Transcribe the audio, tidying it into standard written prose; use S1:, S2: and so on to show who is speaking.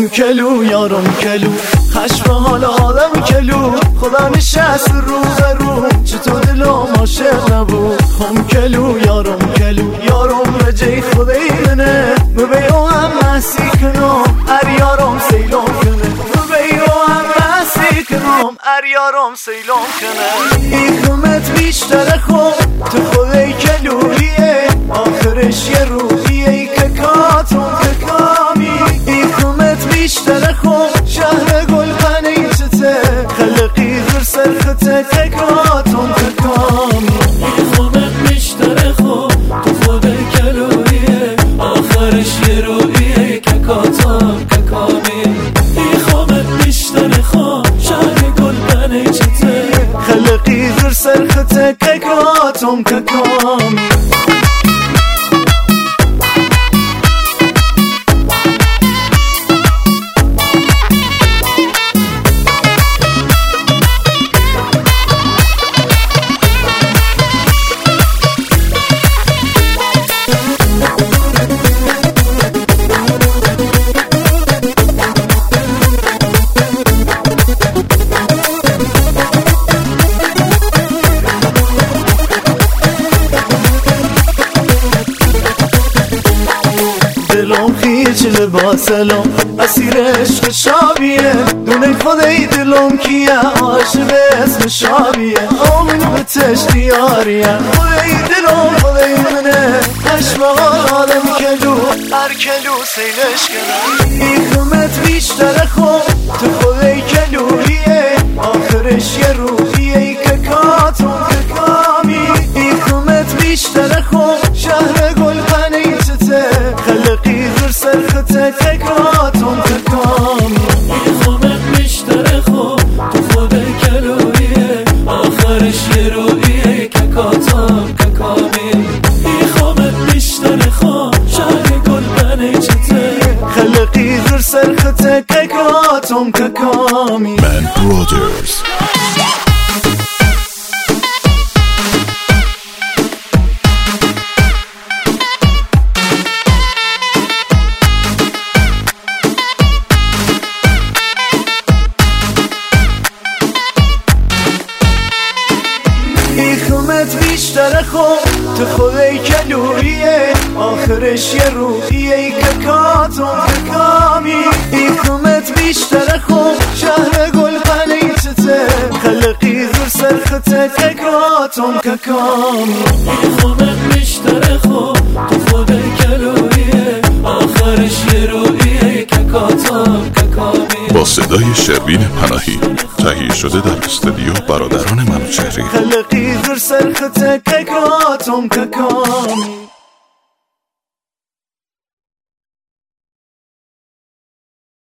S1: کلو یارم کلو خشم حال آدم کلو خدا نشست رو به رو چطور دلم عاشق نبود کلو یارم رجی خدای منه ببیو هم محسی کنم ار یارم سیلم کنه ببیو هم محسی کنم ار یارم سیلم کنه این خمت بیشتر خوب تو خدای کلویه آخرش یه روحیه که کاتون که کامی این خمت بیشتر خوب شهر گل پنی چته خلقی غر سرخته که کاتون که کامی
S2: این خمت بیشتر خوب تو خود کلویه آخرش یه روحیه که کاتون که کامی این خمت بیشتر خوب شهر گل پنی چته
S1: خلقی غر سرخته که کاتون که کامی دلم خیچ لباسلم اسیر عشق شابیه دونه خدای دلم کیه عاشق اسم شابیه آمین به تشتیاریه خدای دلم خدای منه عشق آدم کلو هر کلو سیلش کنه این خمت بیشتر خوب تو خدای کلویه آخرش یه روحیه که کاتون که کامی این خمت بیشتر خوب شهر گل پنی چته خلقی غر سرخته که کاتون که کامی
S2: این خمت بیشتر خوب تو خود کلویه آخرش یه روحیه که کاتون که کامی این خمت بیشتر خوب شهر گل پنی چته
S1: خلقی غر سرخته که کاتون که کامی
S3: Man Brothers.
S1: خمت بیشتر خوب تو خدای کلویه آخرش یه روحیه که کاتون که کامی این خمت بیشتر خوب شهر گل پنی چته خلقی غر سرخته که کاتون که کامی
S2: این خمت بیشتر خوب تو خود کلویه آخرش یه روحیه که کاتون که کامی
S3: با صدای شروین پناهی تهیه شده در استودیو برادران منوچهری
S1: خلقی غر سرخته که کاتون که کامی